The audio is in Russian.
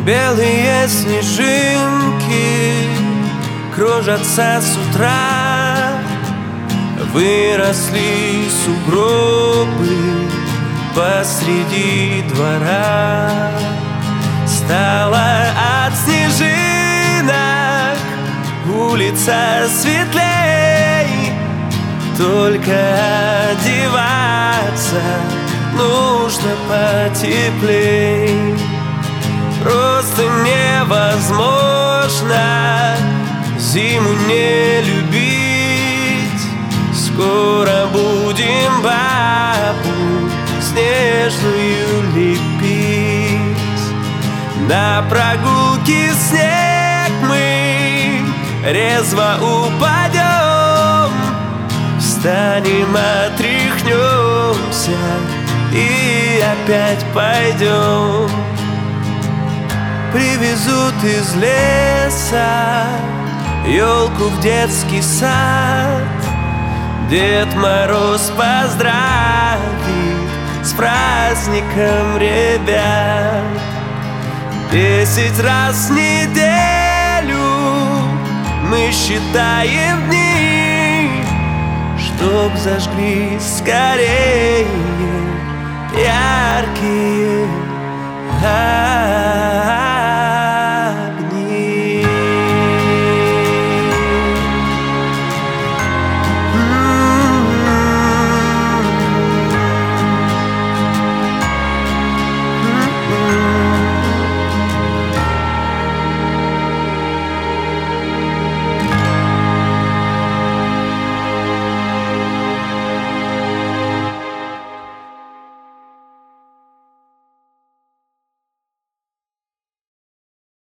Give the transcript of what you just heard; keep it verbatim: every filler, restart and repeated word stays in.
Белые снежинки кружатся с утра, выросли сугробы посреди двора. Стала от снежинок улица светлей, только одеваться нужно потеплей. Просто невозможно зиму не любить. Скоро будем бабу снежную лепить. На прогулке в снег мы резво упадем, встанем, отряхнемся и опять пойдем. Привезут из леса елку в детский сад. Дед Мороз поздравит с праздником ребят. Десять раз в неделю мы считаем дни, чтоб зажглись скорее яркие огни.